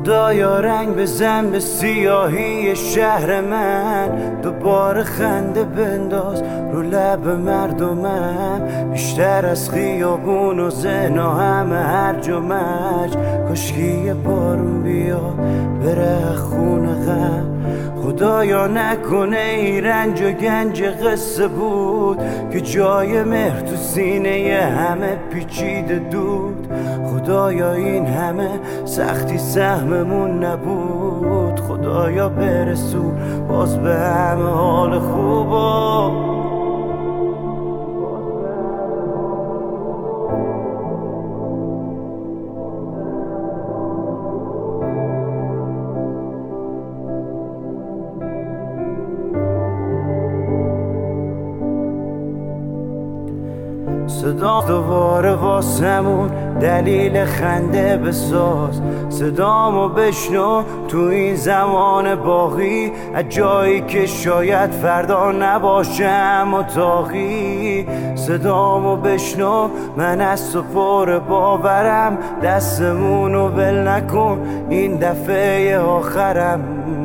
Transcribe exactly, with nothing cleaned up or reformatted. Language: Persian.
خدایا رنگ بزن به سیاهی شهر من، دوباره خنده بنداز رو لب مردمم، بیشتر از خیابون و زنا همه هرج و مرج. کاشکی بارون بیا بره خونه غم، خدایا نکنه ای رنج و گنج قصه بود که جای مهر تو سینه همه پیچیده دود. خدایا این همه سختی سهممون نبود، خدایا برسون باز به همه حال خوبا. صدا دوباره واسمون دلیل خنده بساز، صدامو بشنو تو این زمان باقی، از جایی که شاید فردا نباشم اتاقی. صدامو بشنو من از تو پر باورم، دستمونو ول نکن این دفعه آخرم.